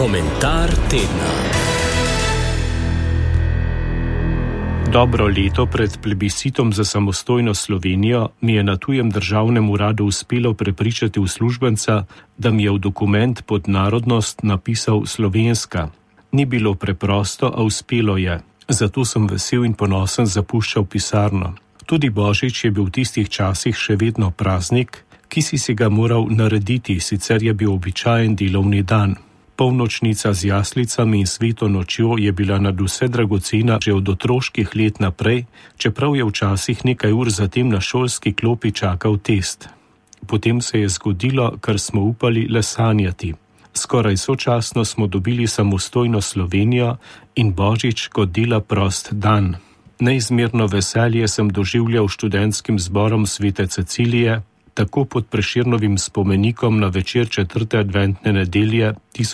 Komentar tedna. Dobro leto pred plebiscitom za samostojno Slovenijo mi je na tujem državnem uradu uspelo prepričati uslužbenca, da mi je v dokument pod narodnost napisal slovenska. Ni bilo preprosto, a uspelo je. Zato sem vesel in ponosen zapuščal pisarno. Tudi Božič je bil v tistih časih še vedno praznik, ki si ga moral narediti, sicer je bil običajen delovni dan. Polnočnica z jaslicami in sveto nočjo je bila nadvse dragocena že od otroških let naprej, čeprav je včasih nekaj ur zatem na šolski klopi čakal test. Potem se je zgodilo, kar smo upali le sanjati. Skoraj sočasno smo dobili samostojno Slovenijo in Božič kot dela prost dan. Neizmerno veselje sem doživljal študentskim zborom Svete Cecilije, tako pod Prešernovim spomenikom na večer 4. adventne nedelje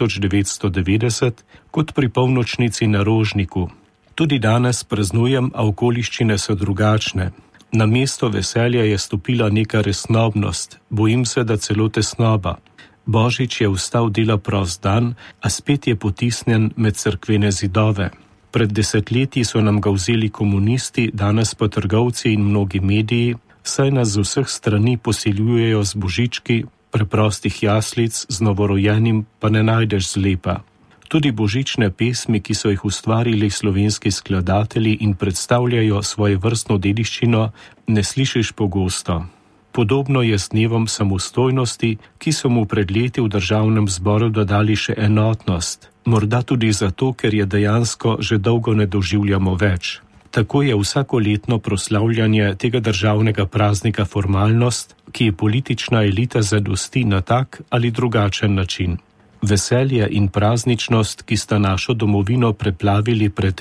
1990, kot pri polnočnici na Rožniku. Tudi danes praznujem, a okoliščine so drugačne. Na mesto veselja je stopila neka resnobnost, bojim se, da celo tesnoba. Božič je vstal dela prost dan, a spet je potisnjen med cerkvene zidove. Pred desetletji so nam ga vzeli komunisti, danes pa trgovci in mnogi mediji, saj nas z vseh strani posiljujejo z božički, preprostih jaslic, z novorojenim pa ne najdeš zlepa. Tudi božične pesmi, ki so jih ustvarili slovenski skladatelji in predstavljajo svoje vrstno dediščino, ne slišiš pogosto. Podobno je s dnevom samostojnosti, ki so mu pred leti v državnem zboru dodali še enotnost. Morda tudi zato, ker je dejansko že dolgo ne doživljamo več. Tako je vsakoletno proslavljanje tega državnega praznika formalnost, ki je politična elita zadosti na tak ali drugačen način. Veselje in prazničnost, ki sta našo domovino preplavili pred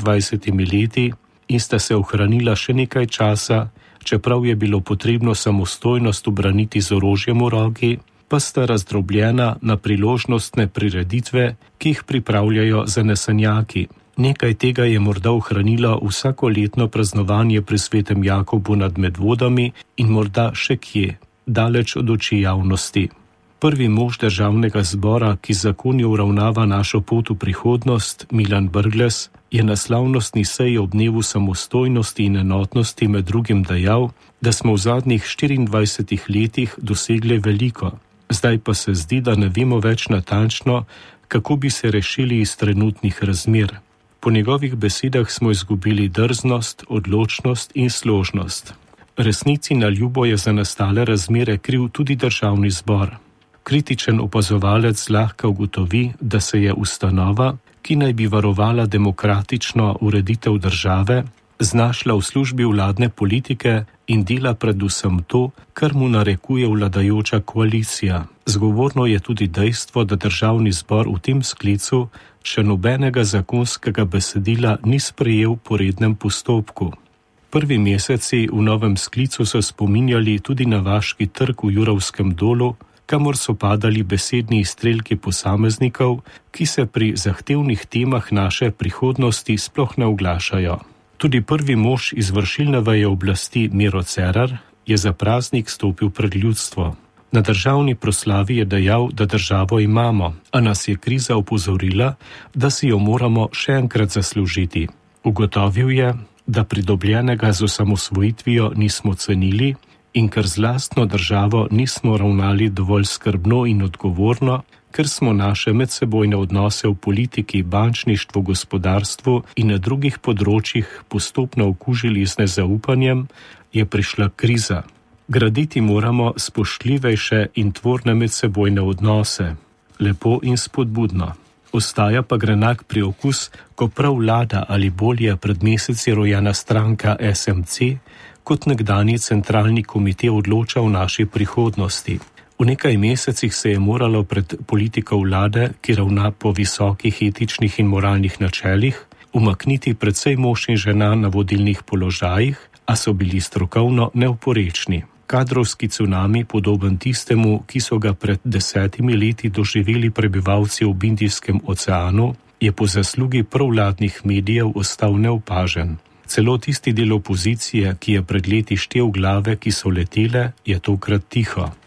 24 leti in sta se ohranila še nekaj časa, čeprav je bilo potrebno samostojnost ubraniti z orožjem v roki, pa sta razdrobljena na priložnostne prireditve, ki jih pripravljajo zanesenjaki. Nekaj tega je morda ohranilo vsakoletno praznovanje pri svetem Jakobu nad Medvodami in morda še kje, daleč od oči javnosti. Prvi mož državnega zbora, ki zakonjo uravnava našo pot v prihodnost, Milan Brglez, je na slavnostni seji ob dnevu samostojnosti in enotnosti med drugim dejal, da smo v zadnjih 24 letih dosegli veliko. Zdaj pa se zdi, da ne vemo več natančno, kako bi se rešili iz trenutnih razmer. Po njegovih besedah smo izgubili drznost, odločnost in složnost. Resnici na ljubo je za nastale razmere kriv tudi državni zbor. Kritičen opazovalec zlahka ugotovi, da se je ustanova, ki naj bi varovala demokratično ureditev države, znašla v službi vladne politike in dela predvsem to, kar mu narekuje vladajoča koalicija. Zgovorno je tudi dejstvo, da državni zbor v tem sklicu še nobenega zakonskega besedila ni sprejel po rednem postopku. Prvi meseci v novem sklicu so spominjali tudi na Vaški trg v Jurovskem dolu, kamor so padali besedni izstrelki posameznikov, ki se pri zahtevnih temah naše prihodnosti sploh ne oglašajo. Tudi prvi mož izvršilne veje oblasti Miro Cerar je za praznik stopil pred ljudstvo. Na državni proslavi je dejal, da državo imamo, a nas je kriza opozorila, da si jo moramo še enkrat zaslužiti. Ugotovil je, da pridobljenega z osamosvojitvijo nismo cenili in ker z lastno državo nismo ravnali dovolj skrbno in odgovorno, ker smo naše medsebojne odnose v politiki, bančništvu, gospodarstvu in na drugih področjih postopno okužili z nezaupanjem, je prišla kriza. Graditi moramo spoštljivejše in tvorne medsebojne odnose, lepo in spodbudno. Ostaja pa grenak priokus, ko prav vlada ali bolje pred meseci rojena stranka SMC kot nekdanji centralni komite odloča o naši prihodnosti. V nekaj mesecih se je moralo pred politiko vlade, ki ravna po visokih etičnih in moralnih načelih, umakniti precej mož in žena na vodilnih položajih, a so bili strokovno neoporečni. Kadrovski cunami, podoben tistemu, ki so ga pred 10 leti doživeli prebivalci v Indijskem oceanu, je po zaslugi provladnih medijev ostal neopažen. Celo tisti del opozicije, ki je pred leti štel glave, ki so letele, je tokrat tiho.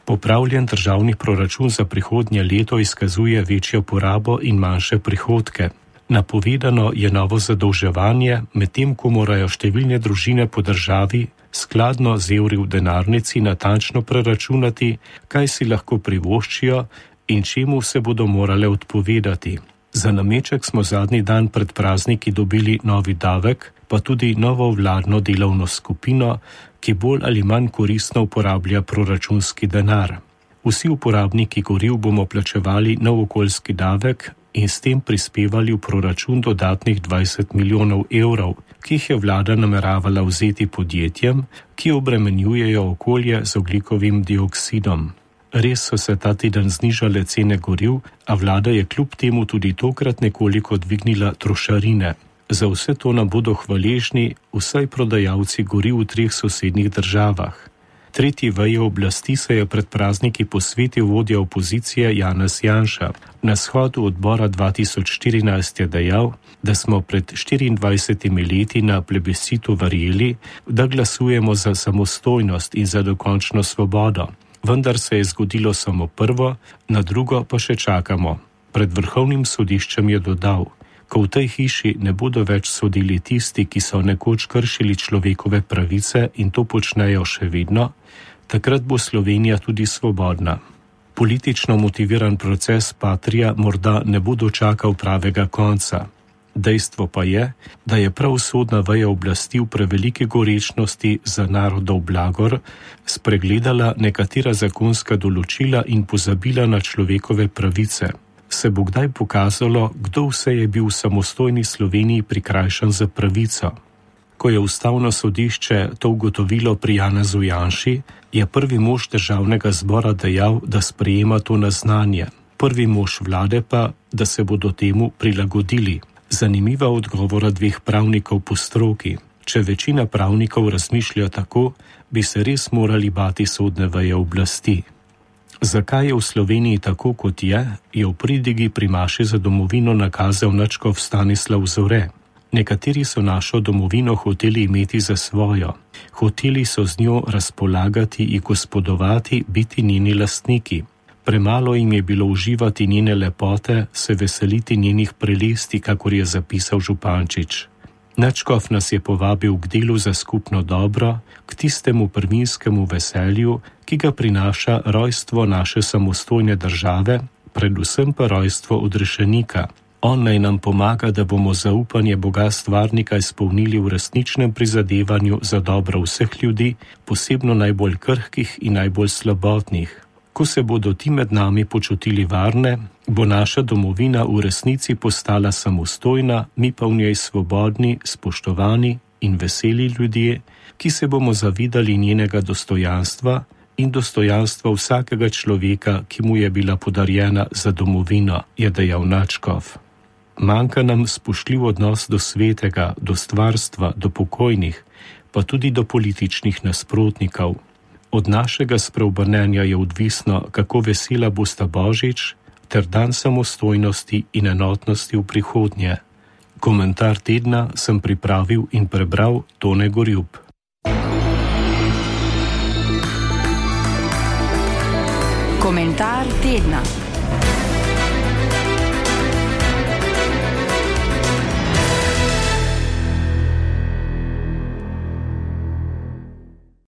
Popravljen državni proračun za prihodnje leto izkazuje večjo porabo in manjše prihodke. Napovedano je novo zadolževanje, medtem ko morajo številne družine po državi skladno z evri v denarnici natančno preračunati, kaj si lahko privoščijo in čemu se bodo morale odpovedati. Za nameček smo zadnji dan pred prazniki dobili novi davek, pa tudi novo vladno delovno skupino, ki bolj ali manj koristno uporablja proračunski denar. Vsi uporabniki goriv bomo plačevali nov okoljski davek in s tem prispevali v proračun dodatnih 20 milijonov evrov, ki jih je vlada nameravala vzeti podjetjem, ki obremenjujejo okolje z ogljikovim dioksidom. Res so se ta teden znižale cene goriv, a vlada je kljub temu tudi tokrat nekoliko dvignila trošarine. Za vse to nam bodo hvaležni vsaj prodajalci goriv v 3 sosednjih državah. Tretji veji oblasti se je pred prazniki posvetil vodja opozicije Janez Janša. Na shodu odbora 2014 je dejal, da smo pred 24 leti na plebiscitu verjeli, da glasujemo za samostojnost in za dokončno svobodo. Vendar se je zgodilo samo prvo, na drugo pa še čakamo. Pred vrhovnim sodiščem je dodal, ko v tej hiši ne bodo več sodili tisti, ki so nekoč kršili človekove pravice in to počnejo še vedno, takrat bo Slovenija tudi svobodna. Politično motiviran proces Patria morda ne bo dočakal pravega konca. Dejstvo pa je, da je prav sodna veja oblasti v preveliki gorečnosti za narodov blagor spregledala nekatera zakonska določila in pozabila na človekove pravice. Se bo kdaj pokazalo, kdo vse je bil v samostojni Sloveniji prikrajšan za pravico? Ko je ustavno sodišče to ugotovilo pri Janezu Janši, je prvi mož državnega zbora dejal, da sprejema to na znanje. Prvi mož vlade pa, da se bodo temu prilagodili. Zanimiva odgovora 2 pravnikov po stroki. Če večina pravnikov razmišlja tako, bi se res morali bati sodne veje oblasti. Zakaj je v Sloveniji tako, kot je v pridigi pri maši za domovino nakazal nadškof Stanislav Zore. Nekateri so našo domovino hoteli imeti za svojo. Hoteli so z njo razpolagati in gospodovati, biti njeni lastniki. Premalo jim je bilo uživati njene lepote, se veseliti njenih prelesti, kakor je zapisal Župančič. Nadškof nas je povabil k delu za skupno dobro, k tistemu prvinskemu veselju, ki ga prinaša rojstvo naše samostojne države, predvsem pa rojstvo odrešenika. On naj nam pomaga, da bomo zaupanje Boga stvarnika izpolnili v resničnem prizadevanju za dobro vseh ljudi, posebno najbolj krhkih in najbolj slabotnih. Ko se bodo ti med nami počutili varne, bo naša domovina v resnici postala samostojna, mi pa v njej svobodni, spoštovani in veseli ljudje, ki se bomo zavidali njenega dostojanstva in dostojanstva vsakega človeka, ki mu je bila podarjena za domovino, je dejal nadškof. Manjka nam spoštljiv odnos do svetega, do stvarstva, do pokojnih, pa tudi do političnih nasprotnikov. Od našega spreobrnenja je odvisno, kako vesela bosta Božič ter dan samostojnosti in enotnosti v prihodnje. Komentar tedna sem pripravil in prebral Tone Gorjup. Komentar tedna.